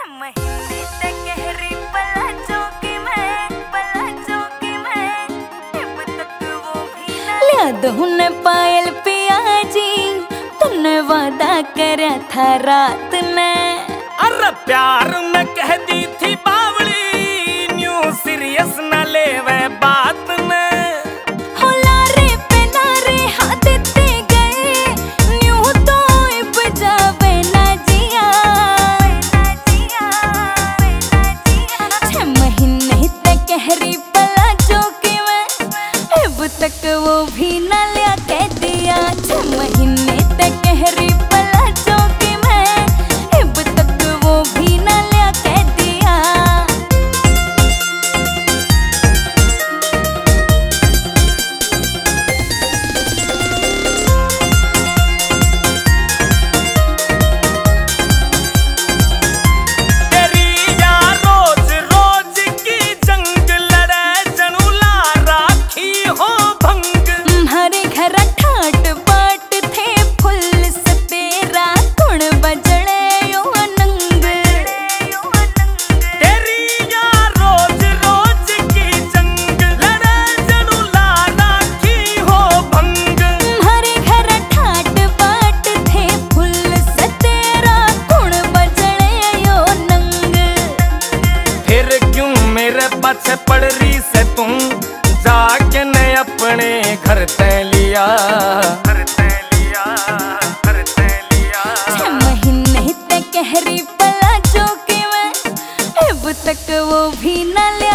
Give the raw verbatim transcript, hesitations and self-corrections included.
महीने तक गहरी पला चौकी में पला चौकी में अब तक वो भी ना लिया दूने पायल पिया जी तूने वादा करा था रात में। अरे प्यार में कह दी थी बावली न्यू सीरियस न लेवे बात में। हो लारे पे नारे हाँ देते गए न्यू तो इब जावे ना जिया ना जिया ना जिया। छह महीने तक गहरी पला चौकी में अब तक वो भी ना लिया कह दिया। छह महीने तक गहरी पला चौकी में अब तक वो भी ना लिया कह दिया। तेरी यार रोज रोज की जंग लड़े जनुला राखी हो भंग। हमारे घर ठाट बाट थे फुल से तेरा कुण बजड़े यो अनंग। तेरी यार रोज रोज की जंग लड़े जनुला राखी हो भंग। हमारे घर ठाट बाट थे फुल से तेरा कुण बजड़े यो नंग। फिर क्यों मेरे पीछे पड़ रही से तुम जाके ने अपने घर ते लिया घर ते लिया घर ते लिया। छह महीने तक गहरी पला चौकी में अब तक वो भी न ले